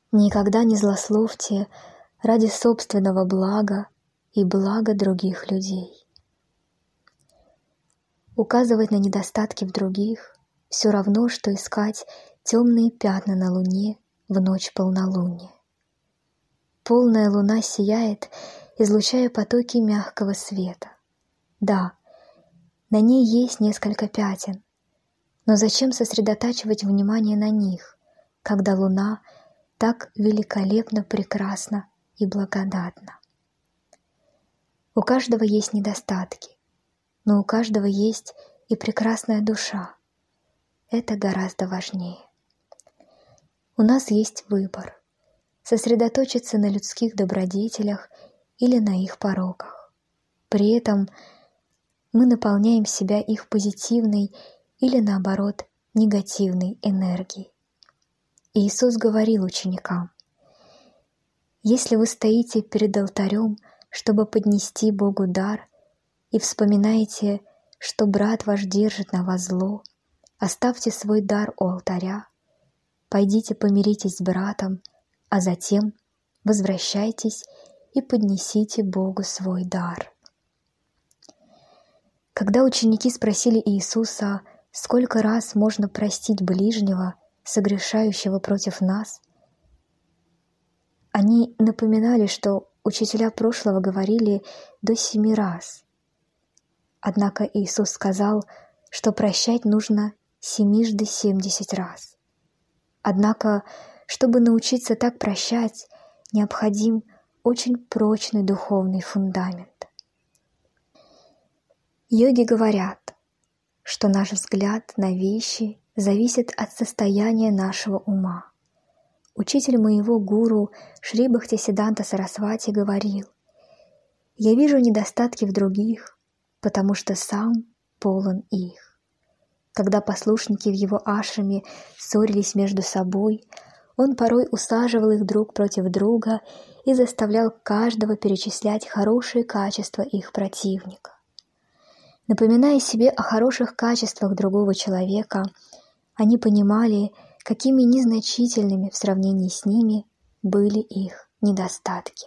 Никогда не злословьте ради собственного блага и блага других людей. Указывать на недостатки в других все равно, что искать темные пятна на луне в ночь полнолуния. Полная луна сияет, излучая потоки мягкого света. Да, на ней есть несколько пятен, но зачем сосредотачивать внимание на них, когда луна так великолепно прекрасна и благодатна? У каждого есть недостатки, но у каждого есть и прекрасная душа. Это гораздо важнее. У нас есть выбор – сосредоточиться на людских добродетелях или на их пороках. При этом мы наполняем себя их позитивной или, наоборот, негативной энергией. Иисус говорил ученикам: «Если вы стоите перед алтарем, чтобы поднести Богу дар, и вспоминаете, что брат ваш держит на вас зло, оставьте свой дар у алтаря, пойдите помиритесь с братом, а затем возвращайтесь и поднесите Богу свой дар». Когда ученики спросили Иисуса, сколько раз можно простить ближнего, согрешающего против нас, они напоминали, что учителя прошлого говорили до 7 раз. Однако Иисус сказал, что прощать нужно 70 раз. Однако, чтобы научиться так прощать, необходим очень прочный духовный фундамент. Йоги говорят, что наш взгляд на вещи зависит от состояния нашего ума. Учитель моего гуру Шри Бхактисиддханта Сарасвати говорил: «Я вижу недостатки в других, потому что сам полон их». Когда послушники в его ашраме ссорились между собой, он порой усаживал их друг против друга и заставлял каждого перечислять хорошие качества их противника. Напоминая себе о хороших качествах другого человека, они понимали, какими незначительными в сравнении с ними были их недостатки.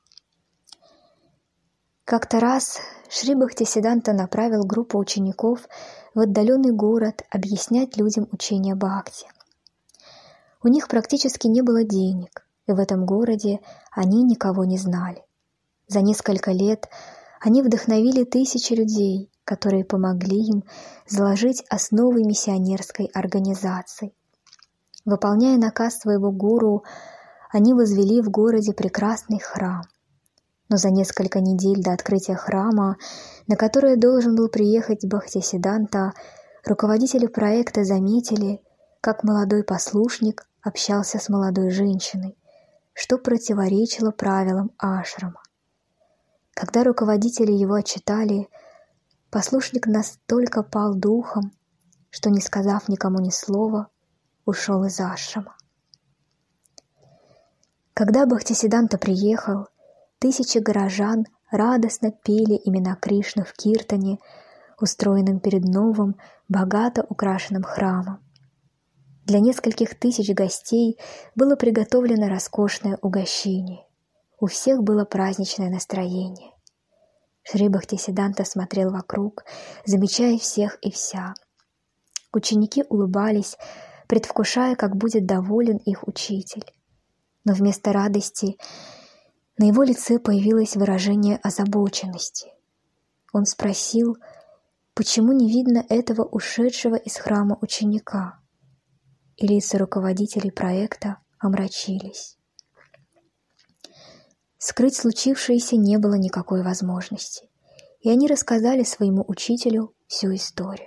Как-то раз Шри Бхактисиддханта направил группу учеников в отдаленный город объяснять людям учение Бхакти. У них практически не было денег, и в этом городе они никого не знали. За несколько лет они вдохновили тысячи людей, которые помогли им заложить основы миссионерской организации. Выполняя наказ своего гуру, они возвели в городе прекрасный храм. Но за несколько недель до открытия храма, на которое должен был приехать Бхактисиддханта, руководители проекта заметили, как молодой послушник общался с молодой женщиной, что противоречило правилам ашрама. Когда руководители его отчитали, послушник настолько пал духом, что, не сказав никому ни слова, ушел из ашрама. Когда Бхактисиддханта приехал, тысячи горожан радостно пели имена Кришны в киртане, устроенном перед новым, богато украшенным храмом. Для нескольких тысяч гостей было приготовлено роскошное угощение. У всех было праздничное настроение. Шри Бхактисиддханта смотрел вокруг, замечая всех и вся. Ученики улыбались, предвкушая, как будет доволен их учитель. Но вместо радости на его лице появилось выражение озабоченности. Он спросил, почему не видно этого ушедшего из храма ученика, и лица руководителей проекта омрачились. Скрыть случившееся не было никакой возможности, и они рассказали своему учителю всю историю.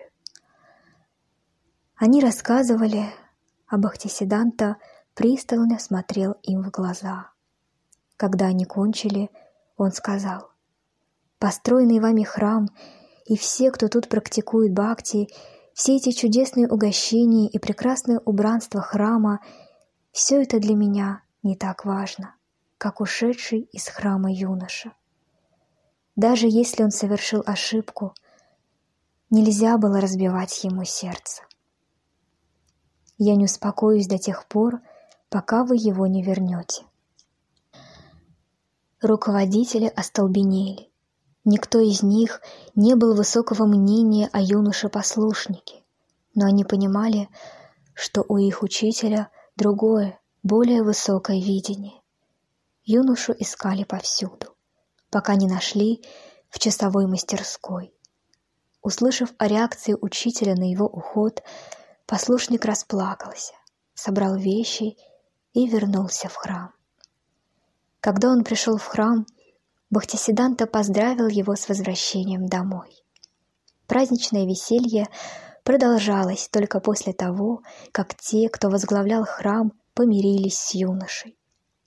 Они рассказывали, а Бхактисиддханта пристально смотрел им в глаза. Когда они кончили, он сказал: «Построенный вами храм и все, кто тут практикует бхакти, все эти чудесные угощения и прекрасное убранство храма — все это для меня не так важно, как ушедший из храма юноша. Даже если он совершил ошибку, нельзя было разбивать ему сердце. Я не успокоюсь до тех пор, пока вы его не вернете. Руководители остолбенели. Никто из них не был высокого мнения о юноше-послушнике, но они понимали, что у их учителя другое, более высокое видение. Юношу искали повсюду, пока не нашли в часовой мастерской. Услышав о реакции учителя на его уход, послушник расплакался, собрал вещи и вернулся в храм. Когда он пришел в храм, Бхактисиддханта поздравил его с возвращением домой. Праздничное веселье продолжалось только после того, как те, кто возглавлял храм, помирились с юношей.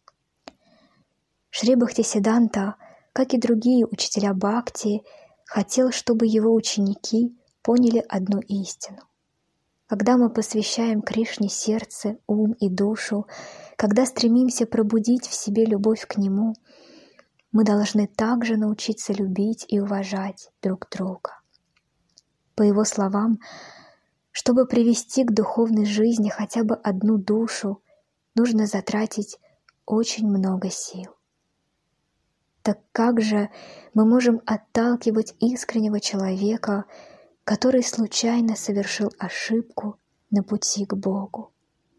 Шри Бхактисиддханта, как и другие учителя Бхакти, хотел, чтобы его ученики поняли одну истину. Когда мы посвящаем Кришне сердце, ум и душу, когда стремимся пробудить в себе любовь к Нему, мы должны также научиться любить и уважать друг друга. По его словам, чтобы привести к духовной жизни хотя бы одну душу, нужно затратить очень много сил. Так как же мы можем отталкивать искреннего человека, который случайно совершил ошибку на пути к Богу?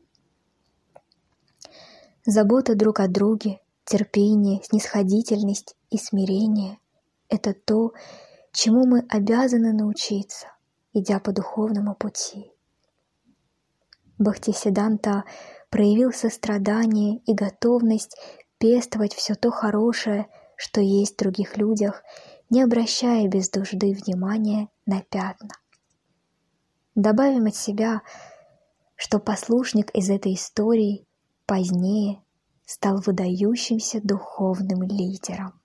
Забота друг о друге, терпение, снисходительность и смирение — это то, чему мы обязаны научиться, идя по духовному пути. Бхактисиддханта проявил сострадание и готовность пестовать все то хорошее, что есть в других людях, не обращая без нужды внимания на пятна. Добавим от себя, что послушник из этой истории позднее стал выдающимся духовным лидером.